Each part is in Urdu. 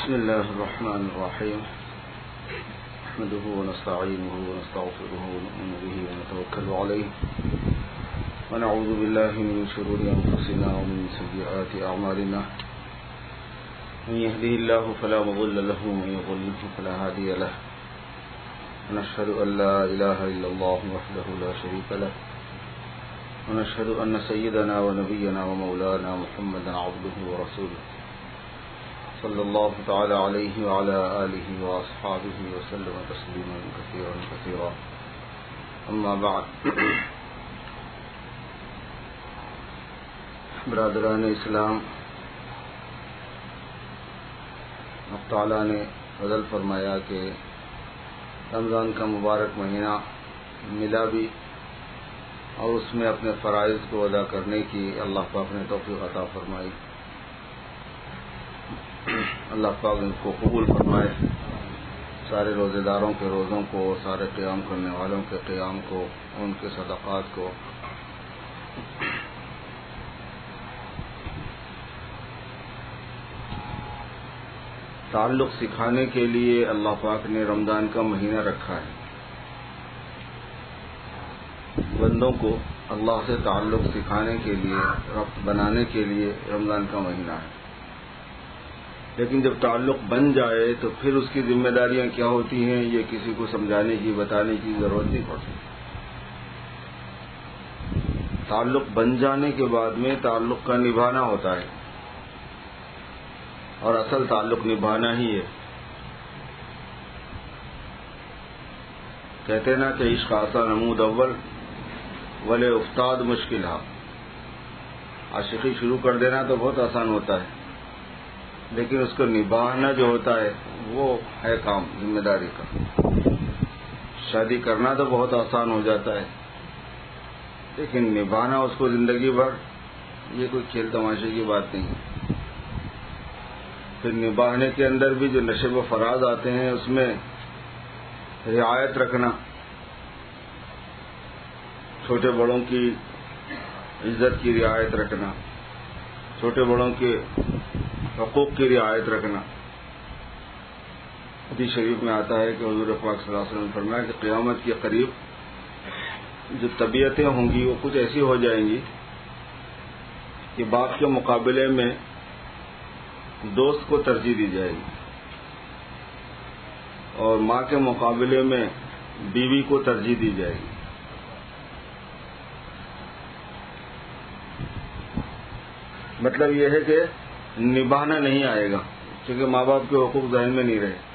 بسم الله الرحمن الرحيم نحمده ونستعينه ونستغفره ونؤمن به ونتوكل عليه ونعوذ بالله من شرور أنفسنا ومن سيئات أعمالنا من يهده الله فلا مضل له ومن يضلل فلا هادي له ونشهد أن لا إله إلا الله وحده لا شريك له ونشهد أن سيدنا ونبينا ومولانا محمدا عبده ورسوله صلى الله تعالى عليه وعلى آله وأصحابه وسلم تسليما كثيرا كثيرا أما بعد برادران اسلام، اب تعالیٰ نے فضل فرمایا کہ رمضان کا مبارک مہینہ ملا بھی اور اس میں اپنے فرائض کو ادا کرنے کی اللہ پاک نے توفیق عطا فرمائی۔ اللہ پاک ان کو قبول فرمائے، سارے روزے داروں کے روزوں کو، سارے قیام کرنے والوں کے قیام کو، ان کے صدقات کو۔ تعلق سکھانے کے لیے اللہ پاک نے رمضان کا مہینہ رکھا ہے۔ بندوں کو اللہ سے تعلق سکھانے کے لیے، ربط بنانے کے لیے رمضان کا مہینہ ہے، لیکن جب تعلق بن جائے تو پھر اس کی ذمہ داریاں کیا ہوتی ہیں یہ کسی کو سمجھانے کی، بتانے کی ضرورت نہیں پڑتی۔ تعلق بن جانے کے بعد میں تعلق کا نبھانا ہوتا ہے، اور اصل تعلق نبھانا ہی ہے۔ کہتے نا کہ عشق آسان نمود اول ولے افتاد مشکل ہے۔ عاشقی شروع کر دینا تو بہت آسان ہوتا ہے، لیکن اس کو نبھانا جو ہوتا ہے وہ ہے کام، ذمہ داری کا۔ شادی کرنا تو بہت آسان ہو جاتا ہے، لیکن نبھانا اس کو زندگی بھر، یہ کوئی کھیل تماشے کی بات نہیں ہے۔ پھر نبھانے کے اندر بھی جو نشیب و فراز آتے ہیں، اس میں رعایت رکھنا، چھوٹے بڑوں کی عزت کی رعایت رکھنا، چھوٹے بڑوں کے حقوق کی رعایت رکھنا۔ حدیث شریف میں آتا ہے کہ حضور پاک صلی اللہ علیہ وسلم نے فرمایا کہ قیامت کے قریب جو طبیعتیں ہوں گی وہ کچھ ایسی ہو جائیں گی کہ باپ کے مقابلے میں دوست کو ترجیح دی جائے گی، اور ماں کے مقابلے میں بیوی کو ترجیح دی جائے گی۔ مطلب یہ ہے کہ نبھانا نہیں آئے گا، کیونکہ ماں باپ کے حقوق ذہن میں نہیں رہے،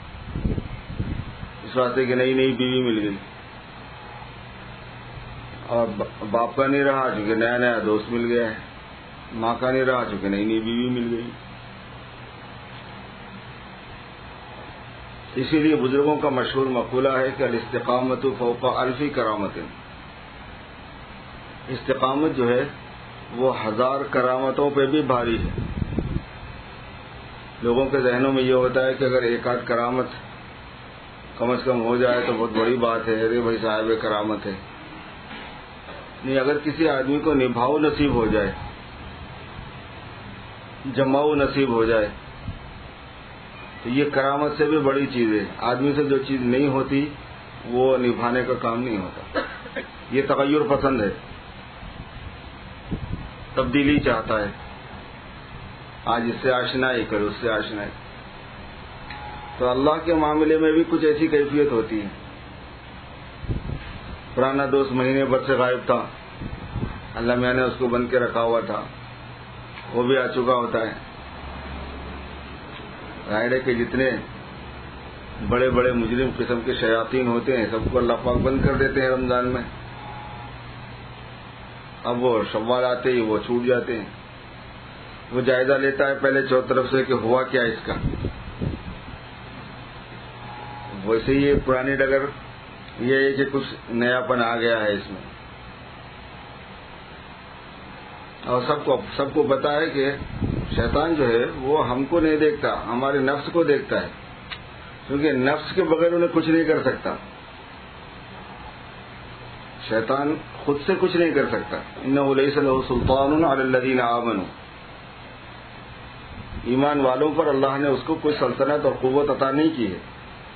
اس واسطے کہ نئی نئی بیوی مل گئی، اور باپ کا نہیں رہا چونکہ نیا نیا دوست مل گیا ہے، ماں کا نہیں رہا چونکہ نئی نئی بیوی مل گئی۔ اسی لیے بزرگوں کا مشہور مقولہ ہے کہ الاستقامت فوق الف کرامت۔ استقامت جو ہے وہ 1000 کرامتوں پہ بھی بھاری ہے۔ لوگوں کے ذہنوں میں یہ ہوتا ہے کہ اگر ایک آدھ کرامت کم از کم ہو جائے تو بہت بڑی بات ہے، ارے بھائی صاحب کرامت ہے۔ نہیں، اگر کسی آدمی کو نبھاؤ نصیب ہو جائے، جماؤ نصیب ہو جائے، تو یہ کرامت سے بھی بڑی چیز ہے۔ آدمی سے جو چیز نہیں ہوتی وہ نبھانے کا کام نہیں ہوتا۔ یہ تغیر پسند ہے، تبدیلی چاہتا ہے، آج اس سے آشنائی کرو، اس سے آشنائی۔ تو اللہ کے معاملے میں بھی کچھ ایسی کیفیت ہوتی ہے۔ پرانا دوست مہینے بھر سے غائب تھا، اللہ میاں نے اس کو بند کے رکھا ہوا تھا، وہ بھی آ چکا ہوتا ہے۔ ظاہر ہے کہ جتنے بڑے بڑے مجرم قسم کے شیاطین ہوتے ہیں سب کو اللہ پاک بند کر دیتے ہیں رمضان میں۔ اب وہ شوال آتے ہی وہ چھوٹ جاتے ہیں۔ وہ جائزہ لیتا ہے پہلے چور طرف سے کہ ہوا کیا اس کا۔ ویسے ہی پرانی ڈگر یہ ہے کہ کچھ نیا پن آ گیا ہے اس میں، اور سب کو پتا ہے کہ شیطان جو ہے وہ ہم کو نہیں دیکھتا، ہمارے نفس کو دیکھتا ہے، کیونکہ نفس کے بغیر انہیں کچھ نہیں کر سکتا۔ شیطان خود سے کچھ نہیں کر سکتا۔ انہ لیس لہ سلطان علی الذین آمنوا، ایمان والوں پر اللہ نے اس کو کوئی سلطنت اور قوت عطا نہیں کی ہے.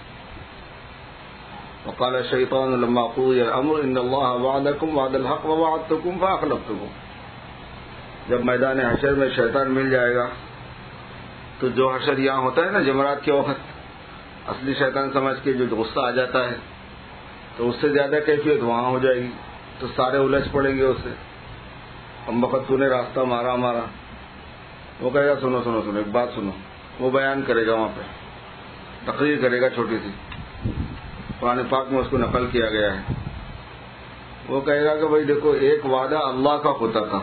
وقال الشیطان لما قضی الامر ان اللہ وعدکم وعد الحق ووعدتکم فاخلفتکم. جب میدان حشر میں شیطان مل جائے گا تو جو حشر یہاں ہوتا ہے نا جمرات کے وقت، اصلی شیطان سمجھ کے جو غصہ آ جاتا ہے تو اس سے زیادہ کیفیت وہاں ہو جائے گی، تو سارے الجھ پڑیں گے اس سے. ہم وقت تو نے راستہ مارا. وہ کہے گا سنو سنو سنو ایک بات سنو. وہ بیان کرے گا، وہاں پہ تقریر کرے گا چھوٹی سی، قرآن پاک میں اس کو نقل کیا گیا ہے. وہ کہے گا کہ بھائی دیکھو ایک وعدہ اللہ کا ہوتا تھا،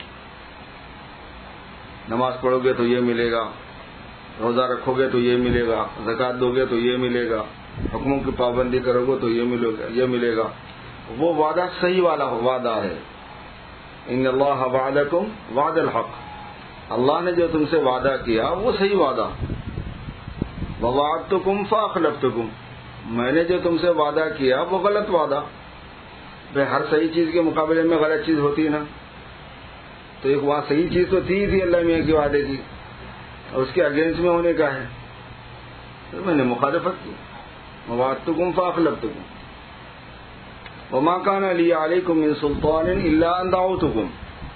نماز پڑھو گے تو یہ ملے گا، روزہ رکھو گے تو یہ ملے گا، زکوٰۃ دو گے تو یہ ملے گا، حکموں کی پابندی کرو گے تو یہ ملے گا. وہ وعدہ صحیح والا وعدہ ہے. ان اللہ وعدکم وعد الحق. اللہ نے جو تم سے وعدہ کیا وہ صحیح وعدہ. ووعدتکم فاخلفتکم. میں نے جو تم سے وعدہ کیا وہ غلط وعدہ. بھائی ہر صحیح چیز کے مقابلے میں غلط چیز ہوتی ہے نا، تو ایک وہاں صحیح چیز تو تھی اللہ میاں کی وعدے کی، اور اس کے اگینسٹ میں ہونے کا ہے تو میں نے مخالفت کی. ووعدتکم فاخلفتکم وما كان لي عليكم من سلطان الا ان دعوتكم.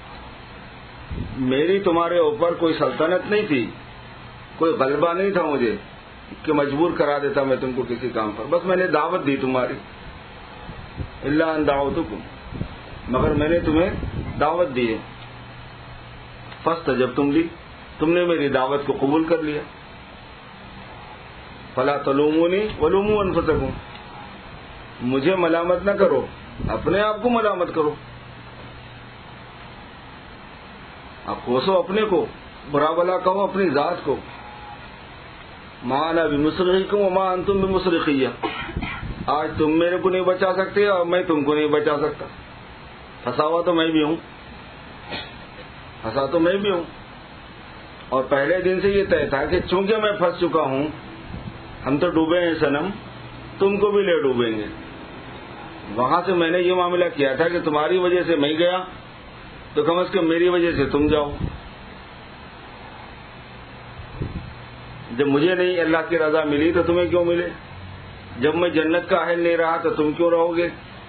میری تمہارے اوپر کوئی سلطنت نہیں تھی، کوئی غلبہ نہیں تھا مجھے کہ مجبور کرا دیتا میں تم کو کسی کام پر، بس میں نے دعوت دی تمہاری. الا ان دعوتكم، مگر میں نے تمہیں دعوت دی ہے. فاستجبتم لی، تم نے میری دعوت کو قبول کر لیا. فلا تلومونی ولوموا انفسکم. مجھے ملامت نہ کرو، اپنے آپ کو ملامت کرو. آپ کوسو اپنے کو، برا بلا کہو اپنی ذات کو. ما انا بمصرخکم وما انتم بمصرخی. آج تم میرے کو نہیں بچا سکتے اور میں تم کو نہیں بچا سکتا. پھنسا ہوا تو میں بھی ہوں، پھنسا تو میں بھی ہوں. اور پہلے دن سے یہ طے تھا کہ چونکہ میں پھنس چکا ہوں، ہم تو ڈوبے ہیں صنم، تم کو بھی لے ڈوبیں گے. وہاں سے میں نے یہ معاملہ کیا تھا کہ تمہاری وجہ سے میں گیا تو کم از کم میری وجہ سے تم جاؤ. جب مجھے نہیں اللہ کی رضا ملی تو تمہیں کیوں ملے؟ جب میں جنت کا اہل نہیں رہا تو تم کیوں رہو گے؟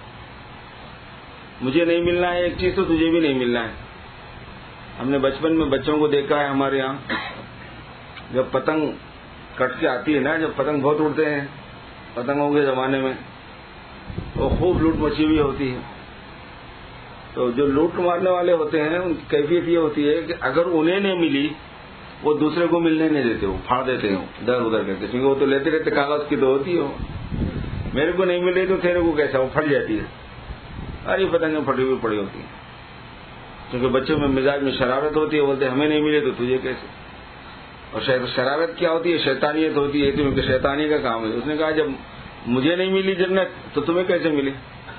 مجھے نہیں ملنا ہے ایک چیز تو تجھے بھی نہیں ملنا ہے. ہم نے بچپن میں بچوں کو دیکھا ہے ہمارے یہاں، جب پتنگ کٹ کے آتی ہے نا، جب پتنگ بہت اڑتے ہیں پتنگوں کے زمانے میں، وہ خوب لوٹ مچی ہوئی ہوتی ہے. تو جو لوٹ مارنے والے ہوتے ہیں ان کی کیفیت یہ ہوتی ہے کہ اگر انہیں نہیں ملی وہ دوسرے کو ملنے نہیں دیتے، وہ پھاڑ دیتے ہیں ادھر ادھر کر کے، کیونکہ وہ تو لیتے رہتے کاغذ کی تو ہوتی ہے. میرے کو نہیں ملے تو تیرے کو کیسا، وہ پھٹ جاتی ہے. ساری پتنگیں پھٹی ہوئی پڑی ہوتی ہیں، کیونکہ بچوں میں مزاج میں شرارت ہوتی ہے، بولتے ہمیں نہیں ملے تو تجھے کیسے. اور شرارت کیا ہوتی ہے؟ شیطانیت ہوتی ہے، کیونکہ شیطانی کا کام ہے. اس نے کہا جب مجھے نہیں ملی جنت تو تمہیں کیسے ملی؟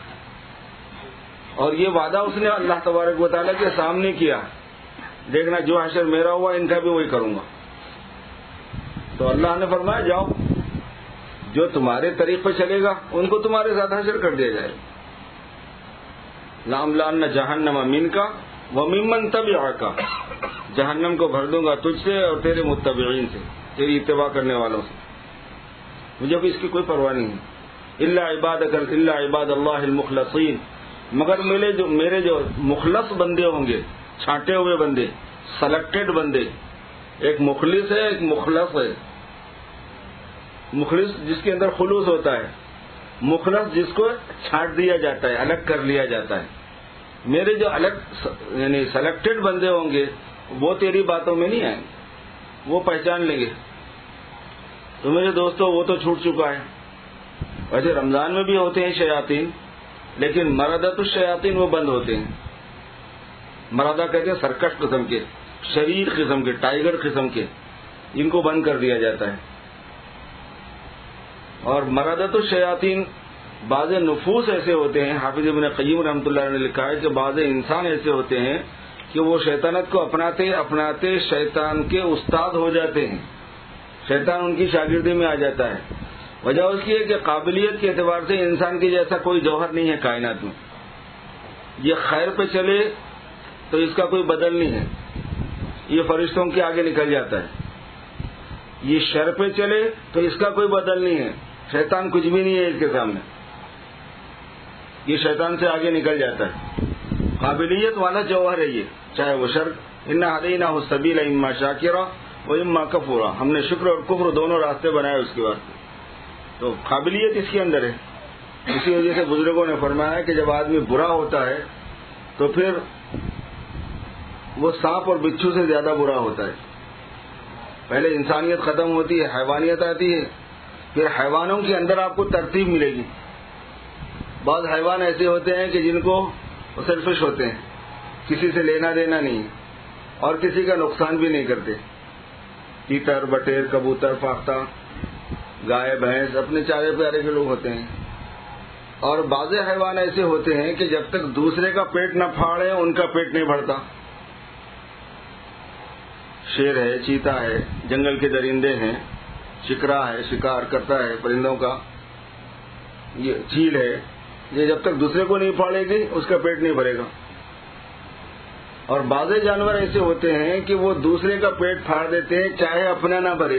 اور یہ وعدہ اس نے اللہ تبارک و تعالیٰ کے سامنے کیا، دیکھنا جو حشر میرا ہوا ان کا بھی وہی کروں گا. تو اللہ نے فرمایا جاؤ، جو تمہارے طریق پہ چلے گا ان کو تمہارے ساتھ حشر کر دیا جائے. لَأَمْلَأَنَّ جَهَنَّمَ مِنْكَ وَمِمَّنْ تَبِعَكَ. جہنم کو بھر دوں گا تجھ سے اور تیرے متبعین سے، تیری اتباع کرنے والوں سے. مجھے بھی اس کی کوئی پرواہ نہیں ہے. الا عباد اللہ المخلصین. مگر میرے جو مخلص بندے ہوں گے، چھانٹے ہوئے بندے، سلیکٹڈ بندے. ایک مخلص ہے، ایک مخلص ہے. مخلص جس کے اندر خلوص ہوتا ہے، مخلص جس کو چھانٹ دیا جاتا ہے، الگ کر لیا جاتا ہے. میرے جو الگ یعنی سلیکٹڈ بندے ہوں گے وہ تیری باتوں میں نہیں آئیں گے، وہ پہچان لیں گے. تو میرے دوستو وہ تو چھوٹ چکا ہے. ویسے رمضان میں بھی ہوتے ہیں شیاطین، لیکن مردۃ الشیاطین وہ بند ہوتے ہیں. مردہ کہتے ہیں سرکش قسم کے، شریر قسم کے، ٹائیگر قسم کے، ان کو بند کر دیا جاتا ہے. اور مردۃ الشیاطین بعض نفوس ایسے ہوتے ہیں، حافظ ابن قیم رحمۃ اللہ نے لکھا ہے کہ بعض انسان ایسے ہوتے ہیں کہ وہ شیطانت کو اپناتے اپناتے شیطان کے استاد ہو جاتے ہیں، شیطان ان کی شاگردی میں آ جاتا ہے. وجہ اس کی ہے کہ قابلیت کے اعتبار سے انسان کے جیسا کوئی جوہر نہیں ہے کائنات میں. یہ خیر پہ چلے تو اس کا کوئی بدل نہیں ہے، یہ فرشتوں کے آگے نکل جاتا ہے. یہ شر پہ چلے تو اس کا کوئی بدل نہیں ہے. شیطان کچھ بھی نہیں ہے اس کے سامنے. یہ شیطان سے آگے نکل جاتا ہے. قابلیت والا جوہر ہے یہ, چاہے وہ شر. انا ہدیناہ السبیل اما شاکرا و اما کفورا. ہم نے شکر اور کفر دونوں راستے بنائے اس کے واسطے. تو قابلیت اس کے اندر ہے. اسی وجہ سے بزرگوں نے فرمایا کہ جب آدمی برا ہوتا ہے تو پھر وہ سانپ اور بچھو سے زیادہ برا ہوتا ہے. پہلے انسانیت ختم ہوتی ہے, حیوانیت آتی ہے, پھر حیوانوں کے اندر آپ کو ترتیب ملے گی. بعض حیوان ایسے ہوتے ہیں کہ جن کو سیلفش ہوتے ہیں, کسی سے لینا دینا نہیں اور کسی کا نقصان بھی نہیں کرتے. تیتر, بٹیر, کبوتر, فاختہ, گائے, بھینس اپنے چارے پیارے کے لوگ ہوتے ہیں. اور بعض حیوان ایسے ہوتے ہیں کہ جب تک دوسرے کا پیٹ نہ پھاڑے ان کا پیٹ نہیں بھرتا. شیر ہے, چیتا ہے, جنگل کے درندے ہیں, شکرا ہے, شکار کرتا ہے پرندوں کا, یہ چیل ہے, یہ جب تک دوسرے کو نہیں پھاڑے گی اس کا پیٹ نہیں بھرے گا. اور بعض جانور ایسے ہوتے ہیں کہ وہ دوسرے کا پیٹ پھاڑ دیتے ہیں چاہے اپنا نہ بھرے.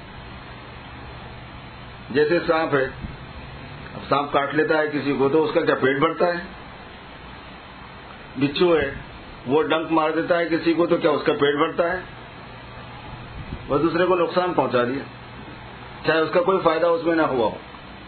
جیسے سانپ ہے, اب سانپ کاٹ لیتا ہے کسی کو تو اس کا کیا پیٹ بھرتا ہے. بچھو ہے, وہ ڈنک مار دیتا ہے کسی کو تو کیا اس کا پیٹ بھرتا ہے. وہ دوسرے کو نقصان پہنچا دیا, چاہے اس کا کوئی فائدہ اس میں نہ ہوا ہو.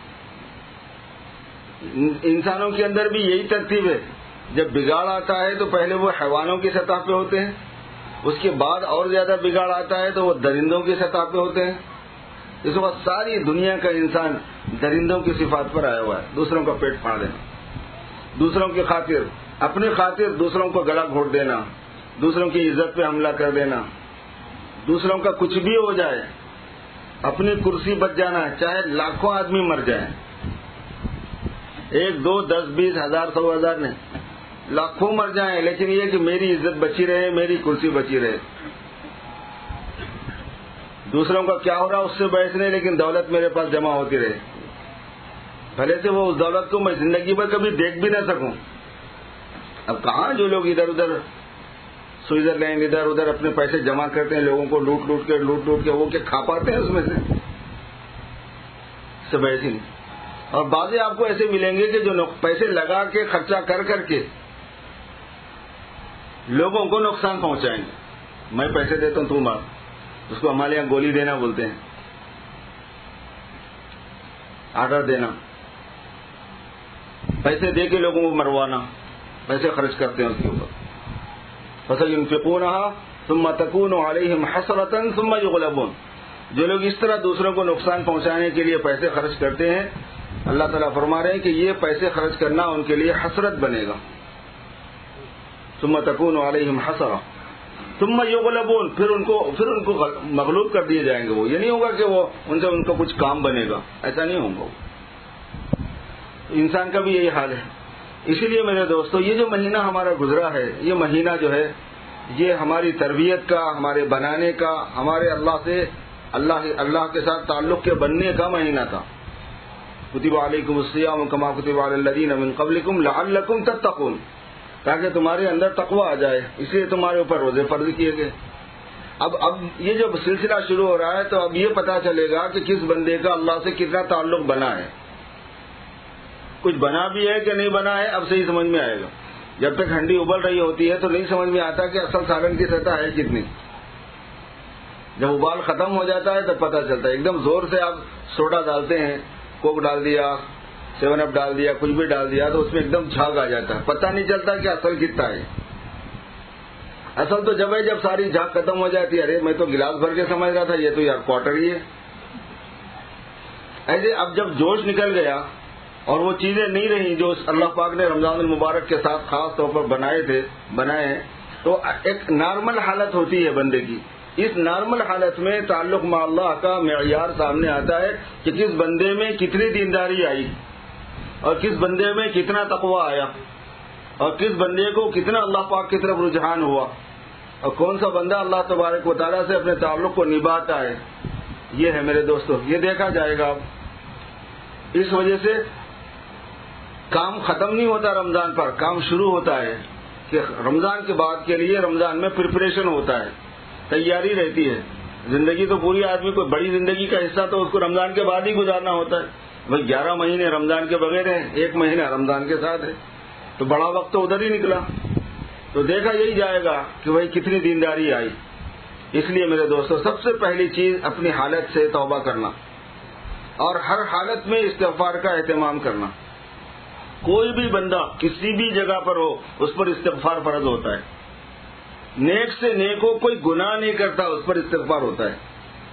انسانوں کے اندر بھی یہی ترتیب ہے. جب بگاڑ آتا ہے تو پہلے وہ حیوانوں کی سطح پہ ہوتے ہیں, اس کے بعد اور زیادہ بگاڑ آتا ہے تو وہ درندوں کی سطح پہ ہوتے ہیں. اس وقت ساری دنیا کا انسان درندوں کی صفات پر آیا ہوا ہے. دوسروں کا پیٹ پھاڑ دینا, دوسروں کی خاطر, اپنی خاطر دوسروں کو گلا گھونٹ دینا, دوسروں کی عزت پہ حملہ کر دینا, دوسروں کا کچھ بھی ہو جائے, اپنی کرسی بچ جانا, چاہے لاکھوں آدمی مر جائیں, 1 2 10 20 ہزار 100 ہزار نہیں, لاکھوں مر جائیں, لیکن یہ کہ میری عزت بچی رہے, میری کرسی بچی رہے. دوسروں کا کیا ہو رہا اس سے بحث نہیں, لیکن دولت میرے پاس جمع ہوتی رہے. پہلے سے وہ اس دولت کو میں زندگی پر کبھی دیکھ بھی نہ سکوں. اب کہاں جو لوگ ادھر ادھر سوئٹزرلینڈ ادھر ادھر اپنے پیسے جمع کرتے ہیں, لوگوں کو لوٹ لوٹ کے وہ کیا کھا پاتے ہیں اس میں سے بحث ہی نہیں. اور بعض آپ کو ایسے ملیں گے کہ جو پیسے لگا کے خرچہ کر کے لوگوں کو نقصان پہنچائیں گے. میں پیسے دیتا ہوں تو مار, اس کو ہمارے یہاں گولی دینا بولتے ہیں, آرڈر دینا, پیسے دے کے لوگوں کو مروانا, پیسے خرچ کرتے ہیں اس کے اوپر. فَسَيُنْفِقُونَهَا ثُمَّ تَكُونُ عَلَيْهِمْ حَسْرَةً ثُمَّ يُغْلَبُونَ. جو لوگ اس طرح دوسروں کو نقصان پہنچانے کے لیے پیسے خرچ کرتے ہیں, اللہ تعالیٰ فرما رہے ہیں کہ یہ پیسے خرچ کرنا ان کے لیے حسرت بنے گا. ثُمَّ تَكُونُ عَلَيْهِمْ حَسْرَةً ثُمَّ يُغْلَبُونَ. پھر ان کو مغلوب کر دیے جائیں گے. وہ یہ نہیں ہوگا کہ وہ ان کا کچھ کام بنے گا, ایسا نہیں ہوگا. انسان کا بھی یہی حال ہے. اسی لیے میرے دوستو, یہ جو مہینہ ہمارا گزرا ہے, یہ مہینہ جو ہے یہ ہماری تربیت کا, ہمارے بنانے کا, ہمارے اللہ کے ساتھ تعلق کے بننے کا مہینہ تھا. کتب علیکم الصیام کما کتب علی الذین من قبلکم لعلکم تتقون, تاکہ تمہارے اندر تقوی آ جائے, اس لیے تمہارے اوپر روزے فرض کیے گئے. اب یہ جو سلسلہ شروع ہو رہا ہے تو اب یہ پتا چلے گا کہ کس بندے کا اللہ سے کتنا تعلق بنا ہے. کچھ بنا بھی ہے کہ نہیں بنا ہے, اب صحیح سمجھ میں آئے گا. جب تک ہنڈی ابل رہی ہوتی ہے تو نہیں سمجھ میں آتا کہ اصل سالن کی سطح ہے کتنی. جب ابال ختم ہو جاتا ہے تب پتہ چلتا ہے. ایک دم زور سے آپ سوڈا ڈالتے ہیں, کوک ڈال دیا, 7 اپ ڈال دیا, کچھ بھی ڈال دیا تو اس میں ایک دم جھاگ آ جاتا ہے, پتہ نہیں چلتا کہ اصل کتنا ہے. اصل تو جب ساری جھاگ ختم ہو جاتی ہے, ارے میں تو گلاس بھر کے سمجھ رہا تھا, یہ تو یار کوارٹر ہی ہے. ایسے اب جب جوش نکل گیا اور وہ چیزیں نہیں رہیں جو اللہ پاک نے رمضان المبارک کے ساتھ خاص طور پر بنائے ہیں, تو ایک نارمل حالت ہوتی ہے بندے کی. اس نارمل حالت میں تعلق مع اللہ کا معیار سامنے آتا ہے کہ کس بندے میں کتنی دینداری آئی, اور کس بندے میں کتنا تقوی آیا, اور کس بندے کو کتنا اللہ پاک کی طرف رجحان ہوا, اور کون سا بندہ اللہ تبارک و تعالیٰ سے اپنے تعلق کو نبھاتا ہے. یہ ہے میرے دوستو, یہ دیکھا جائے گا. اس وجہ سے کام ختم نہیں ہوتا رمضان پر, کام شروع ہوتا ہے کہ رمضان کے بعد کے لیے رمضان میں پریپریشن ہوتا ہے, تیاری رہتی ہے. زندگی تو پوری آدمی کو بڑی زندگی کا حصہ تو اس کو رمضان کے بعد ہی گزارنا ہوتا ہے. بھائی 11 مہینے رمضان کے بغیر ہیں، 1 مہینہ رمضان کے ساتھ ہے، تو بڑا وقت تو ادھر ہی نکلا. تو دیکھا یہی جائے گا کہ بھائی کتنی دینداری آئی. اس لیے میرے دوستو سب سے پہلی چیز اپنی حالت سے توبہ کرنا اور ہر حالت میں استغفار کا اہتمام کرنا. کوئی بھی بندہ کسی بھی جگہ پر ہو اس پر استغفار فرض ہوتا ہے. نیک سے نیک ہو، کوئی گناہ نہیں کرتا اس پر استغفار ہوتا ہے.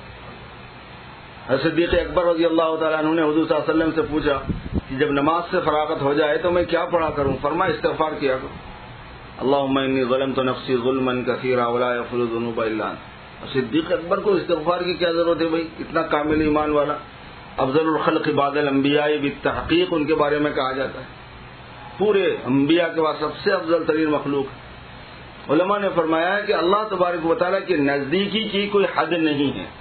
صدیق اکبر رضی اللہ تعالیٰ عنہ نے حضور صلی اللہ علیہ وسلم سے پوچھا کہ جب نماز سے فراغت ہو جائے تو میں کیا پڑھا کروں؟ فرمایا استغفار کیا کرو. اللہم انی ظلمت نفسی ظلما کثیرا ولا یغفر الذنوب الا انت. صدیق اکبر کو استغفار کی کیا ضرورت ہے بھائی؟ اتنا کامل ایمان والا، افضل الخلق بعد الانبیاء بالتحقیق ان کے بارے میں کہا جاتا ہے. پورے انبیاء کے بعد سب سے افضل ترین مخلوق. علماء نے فرمایا ہے کہ اللہ تبارک و تعالیٰ کی نزدیکی کی کوئی حد نہیں ہے.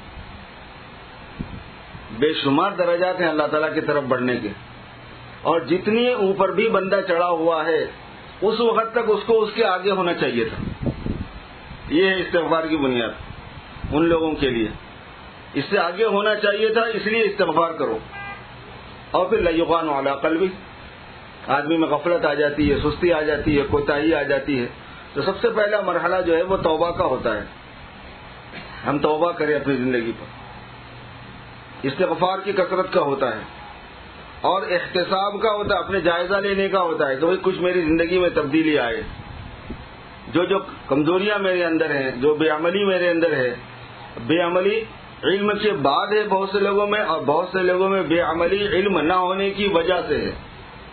بے شمار درجات ہیں اللہ تعالیٰ کی طرف بڑھنے کے، اور جتنی اوپر بھی بندہ چڑھا ہوا ہے اس وقت تک اس کو اس کے آگے ہونا چاہیے تھا. یہ ہے استغفار کی بنیاد ان لوگوں کے لیے. اس سے آگے ہونا چاہیے تھا، اس لیے استغفار کرو. اور پھر لیغان علی قلبی، آدمی میں غفلت آ جاتی ہے، سستی آ جاتی ہے، کوتاہی آ جاتی ہے. تو سب سے پہلا مرحلہ جو ہے وہ توبہ کا ہوتا ہے. ہم توبہ کریں اپنی زندگی پر. استغفار کی کثرت کا ہوتا ہے اور احتساب کا ہوتا ہے، اپنے جائزہ لینے کا ہوتا ہے کہ بھائی کچھ میری زندگی میں تبدیلی آئے. جو کمزوریاں میرے اندر ہیں، جو بے عملی میرے اندر ہے. بے عملی علم کے بعد ہے بہت سے لوگوں میں، اور بہت سے لوگوں میں بے عملی علم نہ ہونے کی وجہ سے ہے.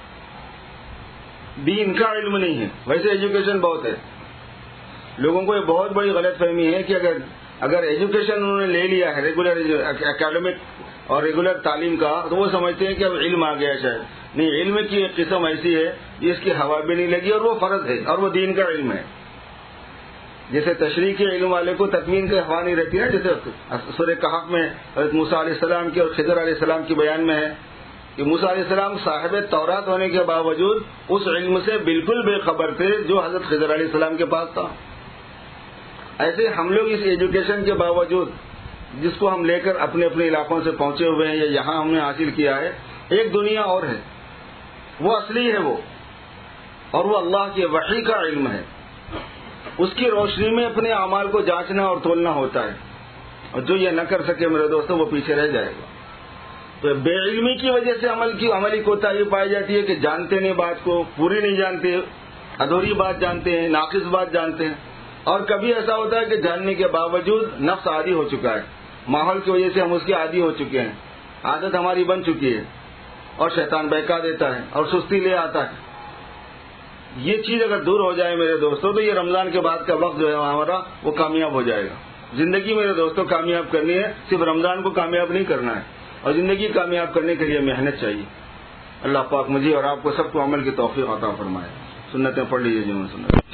دین کا علم نہیں ہے. ویسے ایجوکیشن بہت ہے. لوگوں کو یہ بہت بڑی غلط فہمی ہے کہ اگر ایجوکیشن انہوں نے لے لیا ہے ریگولر اکیڈمک اور ریگولر تعلیم کا، تو وہ سمجھتے ہیں کہ اب علم آ گیا. شاید نہیں، علم کی ایک قسم ایسی ہے جس کی ہوا بھی نہیں لگی اور وہ فرض ہے اور وہ دین کا علم ہے. جیسے تشریح کے علم والے کو تکوین کی ہوا نہیں رہتی ہے، جیسے سورہ کہف میں حضرت موسیٰ علیہ السلام کی اور خضر علیہ السلام کی بیان میں ہے کہ موسیٰ علیہ السلام صاحب تورات ہونے کے باوجود اس علم سے بالکل بے خبر تھے جو حضرت خضر علیہ السلام کے پاس تھا. ایسے ہم لوگ اس ایجوکیشن کے باوجود جس کو ہم لے کر اپنے اپنے علاقوں سے پہنچے ہوئے ہیں یا یہاں ہم نے حاصل کیا ہے، ایک دنیا اور ہے، وہ اصلی ہے وہ، اور وہ اللہ کی وحی کا علم ہے. اس کی روشنی میں اپنے اعمال کو جانچنا اور تولنا ہوتا ہے، اور جو یہ نہ کر سکے میرے دوستوں وہ پیچھے رہ جائے گا. تو بے علمی کی وجہ سے عملی کوتاہی پائی جاتی ہے کہ جانتے نہیں بات کو، پوری نہیں جانتے، ادھوری بات جانتے ہیں، ناقص بات جانتے ہیں. اور کبھی ایسا ہوتا ہے کہ جاننے کے باوجود نفس عادی ہو چکا ہے، ماحول کی وجہ سے ہم اس کے عادی ہو چکے ہیں، عادت ہماری بن چکی ہے، اور شیطان بہکا دیتا ہے اور سستی لے آتا ہے. یہ چیز اگر دور ہو جائے میرے دوستوں تو یہ رمضان کے بعد کا وقت جو ہے ہمارا وہ کامیاب ہو جائے گا. زندگی میرے دوستوں کامیاب کرنی ہے، صرف رمضان کو کامیاب نہیں کرنا ہے، اور زندگی کامیاب کرنے کے لیے محنت چاہیے. اللہ پاک مجھے اور آپ کو سب کو عمل کی توفیق عطا فرمائے. سنتیں پڑھ لیجیے جنہوں نے سنت.